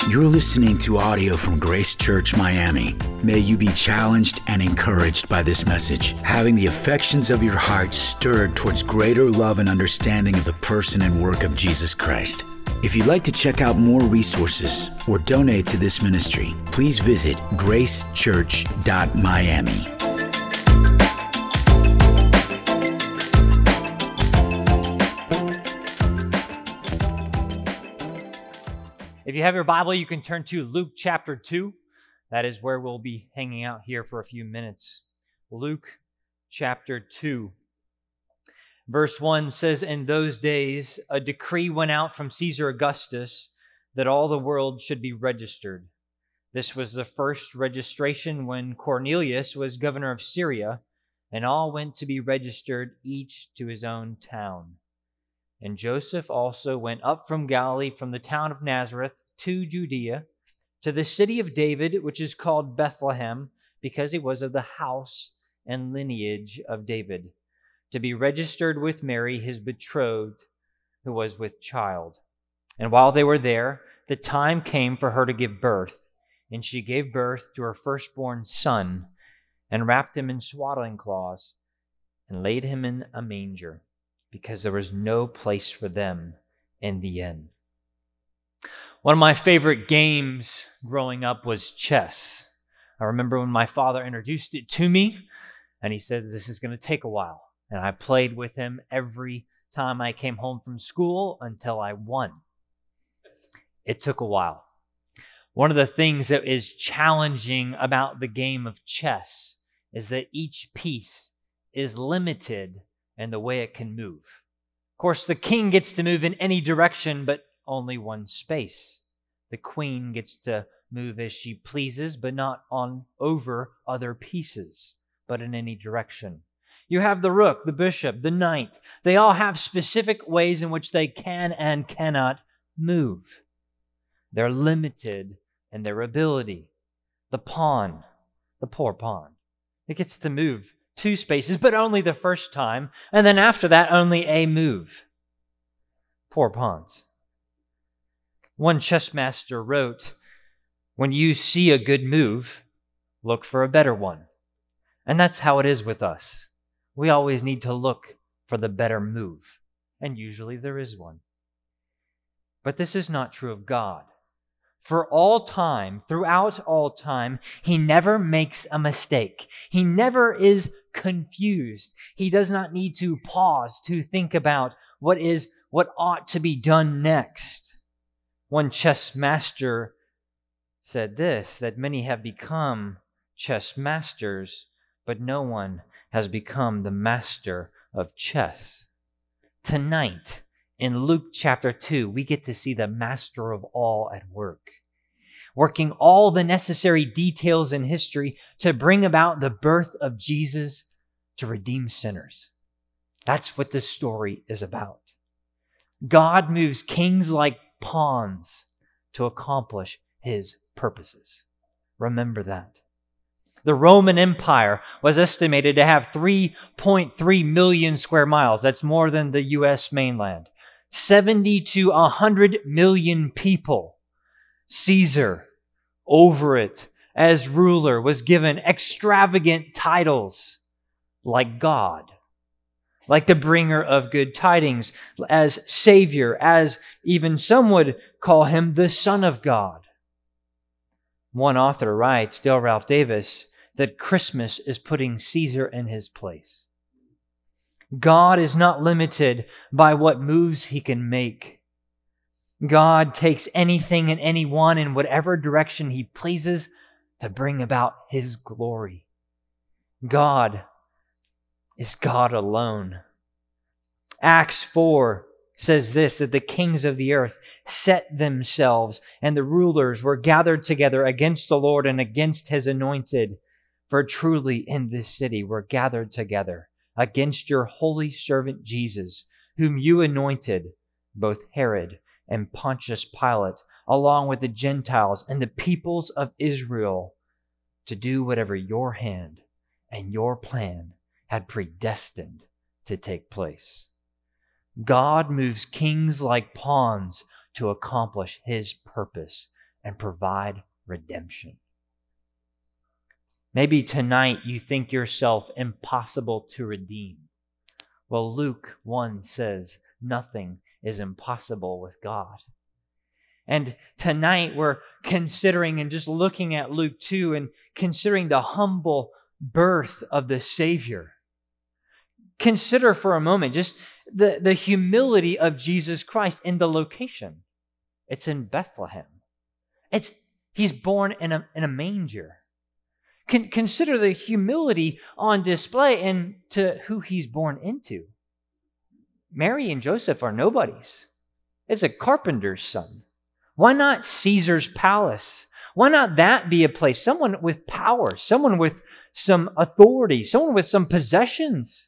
You're listening to audio from Grace Church Miami. May you be challenged and encouraged by this message, having the affections of your heart stirred towards greater love and understanding of the person and work of Jesus Christ. If you'd like to check out more resources or donate to this ministry, please visit gracechurch.miami. If you have your Bible, you can turn to Luke chapter 2. That is where we'll be hanging out here for a few minutes. Luke chapter 2. Verse 1 says, "In those days a decree went out from Caesar Augustus that all the world should be registered. This was the first registration when Cornelius was governor of Syria, and all went to be registered, each to his own town. And Joseph also went up from Galilee, from the town of Nazareth to Judea, to the city of David, which is called Bethlehem, because he was of the house and lineage of David, to be registered with Mary, his betrothed, who was with child. And while they were there, the time came for her to give birth, and she gave birth to her firstborn son, and wrapped him in swaddling cloths, and laid him in a manger, because there was no place for them in the inn." One of my favorite games growing up was chess. I remember when my father introduced it to me, and he said, "This is going to take a while." And I played with him every time I came home from school until I won. It took a while. One of the things that is challenging about the game of chess is that each piece is limited in the way it can move. Of course, the king gets to move in any direction, but only one space. The queen gets to move as she pleases, but not on over other pieces, but in any direction. You have the rook, the bishop, the knight. They all have specific ways in which they can and cannot move. They're limited in their ability. The pawn, the poor pawn, it gets to move two spaces, but only the first time, and then after that, only a move. Poor pawns. One chess master wrote, "When you see a good move, look for a better one." And that's how it is with us. We always need to look for the better move, and usually there is one. But this is not true of God. For all time, throughout all time, He never makes a mistake. He never is confused. He does not need to pause to think about what ought to be done next. One chess master said this, that many have become chess masters, but no one has become the master of chess. Tonight, in Luke chapter 2, we get to see the master of all at work, working all the necessary details in history to bring about the birth of Jesus to redeem sinners. That's what this story is about. God moves kings like pawns to accomplish His purposes. Remember that. The Roman Empire was estimated to have 3.3 million square miles. That's more than the U.S. mainland. 70 to 100 million people. Caesar, over it, as ruler, was given extravagant titles like God, like the bringer of good tidings, as Savior, as even some would call Him the Son of God. One author writes, Dale Ralph Davis, that Christmas is putting Caesar in his place. God is not limited by what moves He can make. God takes anything and anyone in whatever direction He pleases to bring about His glory. God is God alone. Acts 4 says this, that the kings of the earth set themselves, and the rulers were gathered together against the Lord and against His anointed. For truly in this city were gathered together against your holy servant Jesus, whom you anointed, both Herod and Pontius Pilate, along with the Gentiles and the peoples of Israel, to do whatever your hand and your plan had predestined to take place. God moves kings like pawns to accomplish His purpose, and provide redemption. Maybe tonight you think yourself impossible to redeem. Well, Luke 1 says nothing is impossible with God. And tonight we're considering and just looking at Luke 2 and considering the humble birth of the Savior. Consider for a moment just the humility of Jesus Christ in the location. It's in Bethlehem. He's born in a manger. Consider the humility on display into who he's born into. Mary and Joseph are nobodies. It's a carpenter's son. Why not Caesar's palace? Why not that be a place? Someone with power, someone with some authority, someone with some possessions.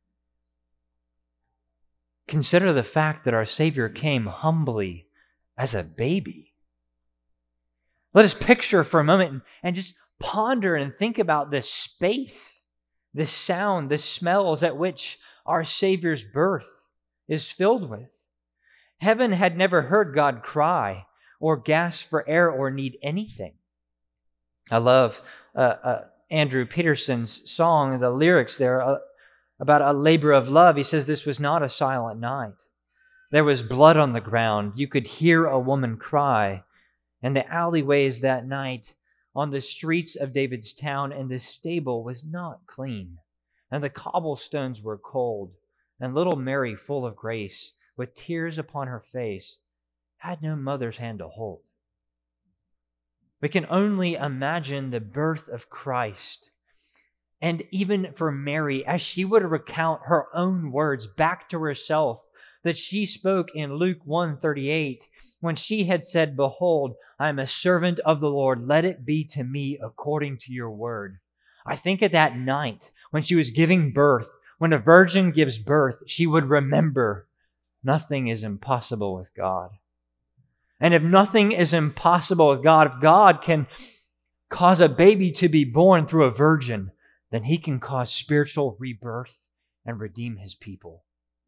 Consider the fact that our Savior came humbly as a baby. Let us picture for a moment and just ponder and think about this space, this sound, the smells at which our Savior's birth is filled with. Heaven had never heard God cry or gasp for air or need anything. I love Andrew Peterson's song, the lyrics there about a labor of love. He says, "This was not a silent night. There was blood on the ground. You could hear a woman cry. And the alleyways that night on the streets of David's town, and the stable was not clean. And the cobblestones were cold. And little Mary, full of grace, with tears upon her face, had no mother's hand to hold." We can only imagine the birth of Christ. And even for Mary, as she would recount her own words back to herself that she spoke in Luke 1:38, when she had said, "Behold, I am a servant of the Lord. Let it be to me according to your word." I think at that night, when she was giving birth, when a virgin gives birth, she would remember nothing is impossible with God. And if nothing is impossible with God, if God can cause a baby to be born through a virgin, then he can cause spiritual rebirth and redeem his people.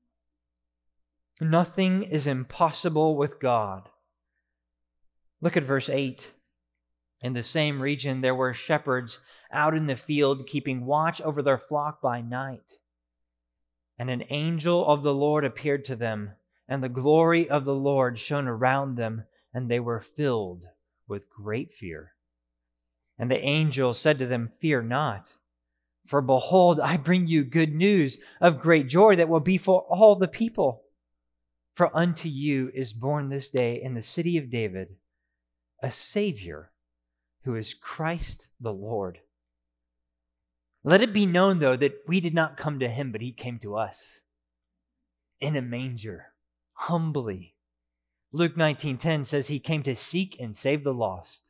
Nothing is impossible with God. Look at verse 8. In the same region, there were shepherds out in the field, keeping watch over their flock by night. And an angel of the Lord appeared to them, and the glory of the Lord shone around them, and they were filled with great fear. And the angel said to them, "Fear not, for behold, I bring you good news of great joy that will be for all the people. For unto you is born this day in the city of David a Savior, who is Christ the Lord." Let it be known, though, that we did not come to him, but he came to us in a manger, humbly. Luke 19:10 says he came to seek and save the lost.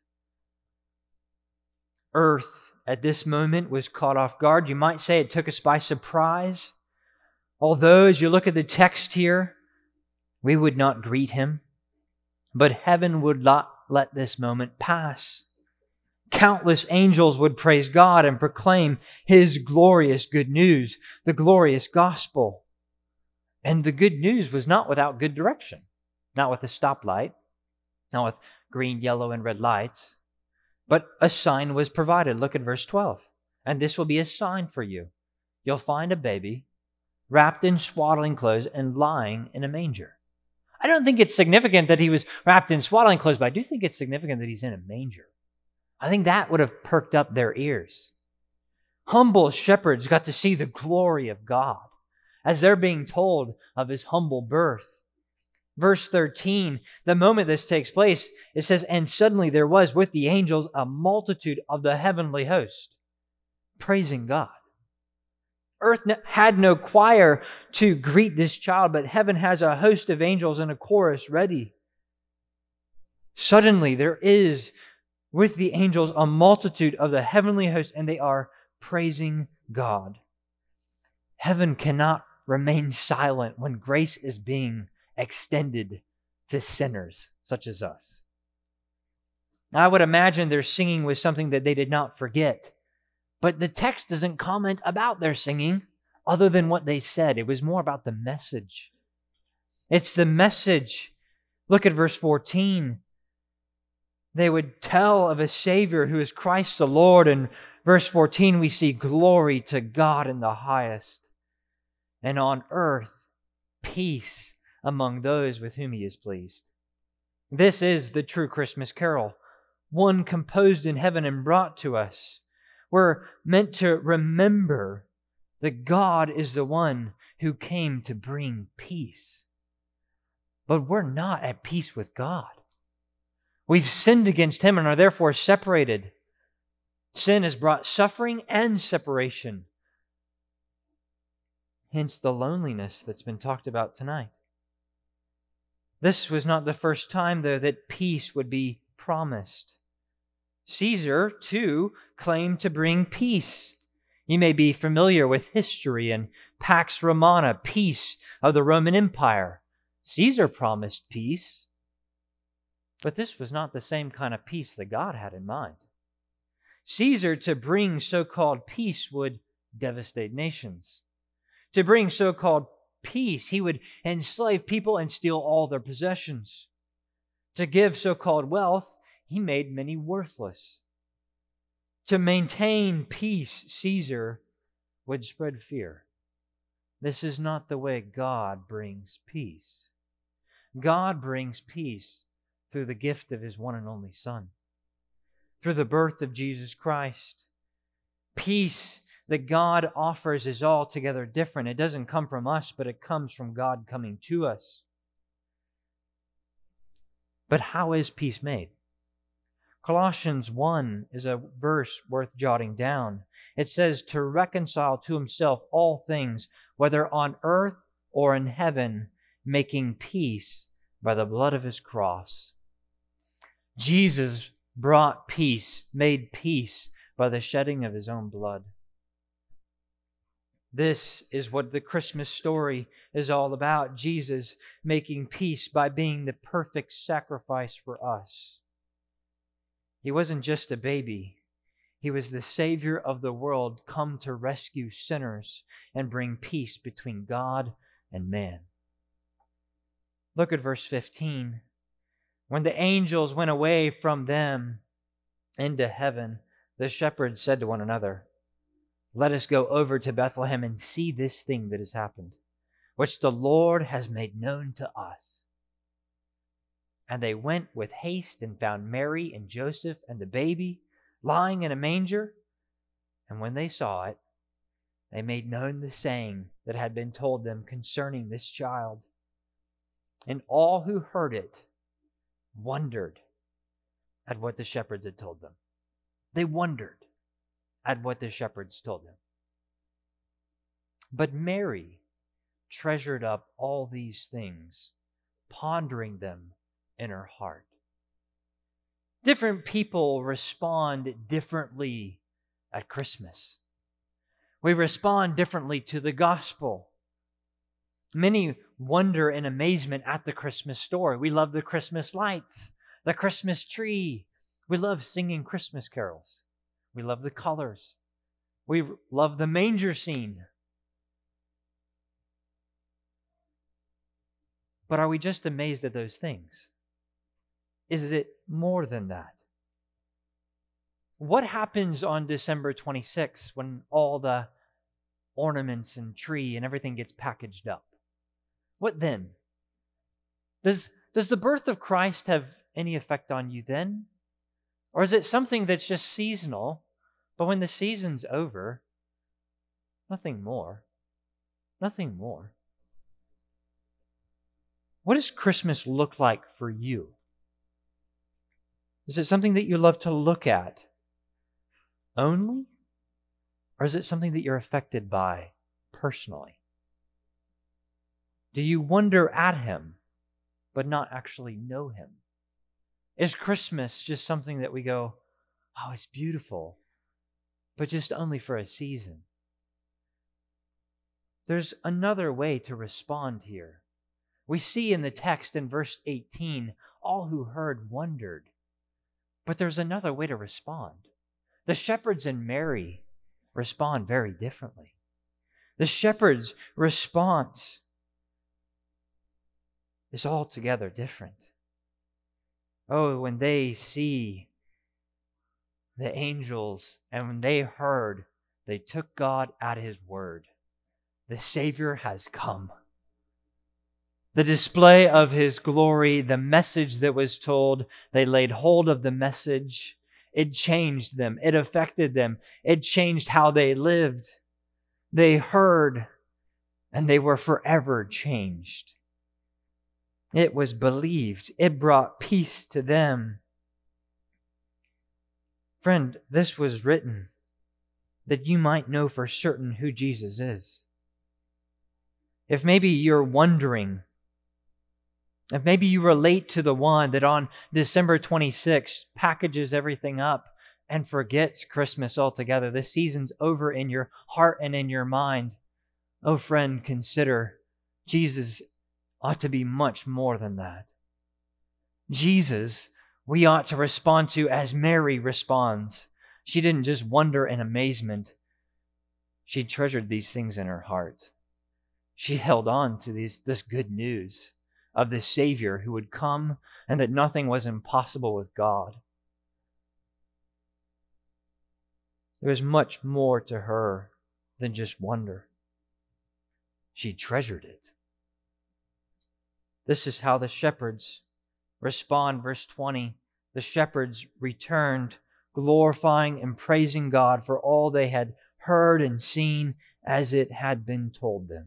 Earth at this moment was caught off guard. You might say it took us by surprise. Although, as you look at the text here, we would not greet him, but heaven would not let this moment pass. Countless angels would praise God and proclaim his glorious good news, the glorious gospel. And the good news was not without good direction, not with a stoplight, not with green, yellow, and red lights, but a sign was provided. Look at verse 12. "And this will be a sign for you. You'll find a baby wrapped in swaddling clothes and lying in a manger." I don't think it's significant that he was wrapped in swaddling clothes, but I do think it's significant that he's in a manger. I think that would have perked up their ears. Humble shepherds got to see the glory of God as they're being told of his humble birth. Verse 13, the moment this takes place, it says, "And suddenly there was with the angels a multitude of the heavenly host, praising God." Earth had no choir to greet this child, but heaven has a host of angels and a chorus ready. Suddenly there is with the angels a multitude of the heavenly host, and they are praising God. Heaven cannot remain silent when grace is being extended to sinners such as us. I would imagine their singing was something that they did not forget, but the text doesn't comment about their singing other than what they said. It was more about the message. It's the message. Look at verse 14. They would tell of a Savior who is Christ the Lord. In verse 14, we see glory to God in the highest, and on earth peace among those with whom He is pleased. This is the true Christmas carol, one composed in heaven and brought to us. We're meant to remember that God is the one who came to bring peace. But we're not at peace with God. We've sinned against Him and are therefore separated. Sin has brought suffering and separation. Hence the loneliness that's been talked about tonight. This was not the first time, though, that peace would be promised. Caesar, too, claimed to bring peace. You may be familiar with history and Pax Romana, peace of the Roman Empire. Caesar promised peace, but this was not the same kind of peace that God had in mind. Caesar, to bring so-called peace, would devastate nations. To bring so-called peace, he would enslave people and steal all their possessions. To give so-called wealth, he made many worthless. To maintain peace, Caesar would spread fear. This is not the way God brings peace. God brings peace through the gift of His one and only Son, through the birth of Jesus Christ. Peace that God offers is altogether different. It doesn't come from us, but it comes from God coming to us. But how is peace made? Colossians 1 is a verse worth jotting down. It says, to reconcile to Himself all things, whether on earth or in heaven, making peace by the blood of His cross. Jesus brought peace, made peace by the shedding of His own blood. This is what the Christmas story is all about. Jesus making peace by being the perfect sacrifice for us. He wasn't just a baby. He was the Savior of the world, come to rescue sinners and bring peace between God and man. Look at verse 15. When the angels went away from them into heaven, the shepherds said to one another, let us go over to Bethlehem and see this thing that has happened, which the Lord has made known to us. And they went with haste and found Mary and Joseph and the baby lying in a manger. And when they saw it, they made known the saying that had been told them concerning this child. And all who heard it wondered at what the shepherds had told them. They wondered at what the shepherds told them. But Mary treasured up all these things, pondering them in her heart. Different people respond differently at Christmas. We respond differently to the gospel. Many wonder in amazement at the Christmas story. We love the Christmas lights, the Christmas tree. We love singing Christmas carols. We love the colors. We love the manger scene. But are we just amazed at those things? Is it more than that? What happens on December 26th when all the ornaments and tree and everything gets packaged up? What then? Does the birth of Christ have any effect on you then? Or is it something that's just seasonal, but when the season's over, nothing more? Nothing more. What does Christmas look like for you? Is it something that you love to look at only? Or is it something that you're affected by personally? Do you wonder at Him, but not actually know Him? Is Christmas just something that we go, oh, it's beautiful, but just only for a season? There's another way to respond here. We see in the text in verse 18, all who heard wondered. But there's another way to respond. The shepherds and Mary respond very differently. The shepherds' response is altogether different. Oh, when they see the angels and when they heard, they took God at His word. The Savior has come. The display of His glory, the message that was told, they laid hold of the message. It changed them. It affected them. It changed how they lived. They heard, and they were forever changed. It was believed. It brought peace to them. Friend, this was written that you might know for certain who Jesus is. If maybe you're wondering, if maybe you relate to the one that on December 26th packages everything up and forgets Christmas altogether, the season's over in your heart and in your mind, oh friend, consider Jesus ought to be much more than that. Jesus, we ought to respond to as Mary responds. She didn't just wonder in amazement. She treasured these things in her heart. She held on to this good news of the Savior who would come and that nothing was impossible with God. There was much more to her than just wonder. She treasured it. This is how the shepherds respond. Verse 20, the shepherds returned, glorifying and praising God for all they had heard and seen as it had been told them.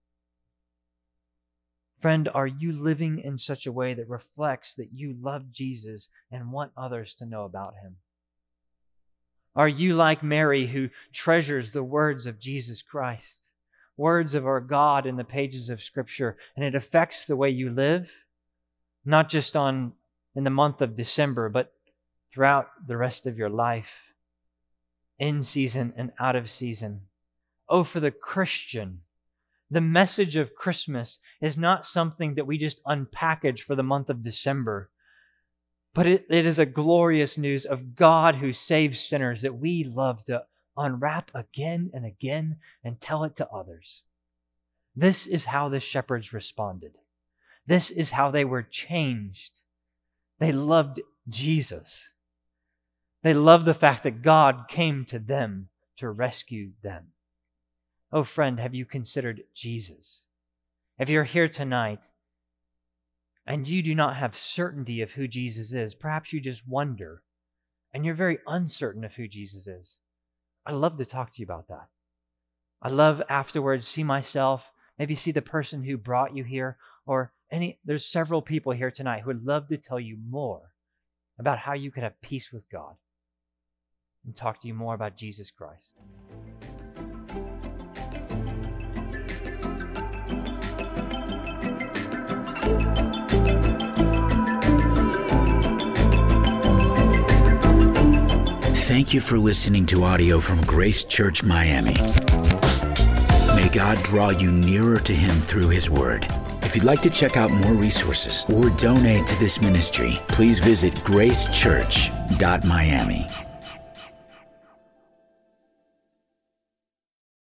Friend, are you living in such a way that reflects that you love Jesus and want others to know about Him? Are you like Mary, who treasures the words of Jesus Christ, words of our God in the pages of Scripture, and it affects the way you live, not just in the month of December, but throughout the rest of your life, in season and out of season? Oh, for the Christian, the message of Christmas is not something that we just unpackage for the month of December, but it is a glorious news of God who saves sinners that we love to unwrap again and again and tell it to others. This is how the shepherds responded. This is how they were changed. They loved Jesus. They loved the fact that God came to them to rescue them. Oh, friend, have you considered Jesus? If you're here tonight and you do not have certainty of who Jesus is, perhaps you just wonder and you're very uncertain of who Jesus is, I'd love to talk to you about that. I'd love afterwards see myself, maybe see the person who brought you here, or there's several people here tonight who would love to tell you more about how you could have peace with God and talk to you more about Jesus Christ. Thank you for listening to audio from Grace Church Miami. May God draw you nearer to Him through His Word. If you'd like to check out more resources or donate to this ministry, please visit gracechurch.miami.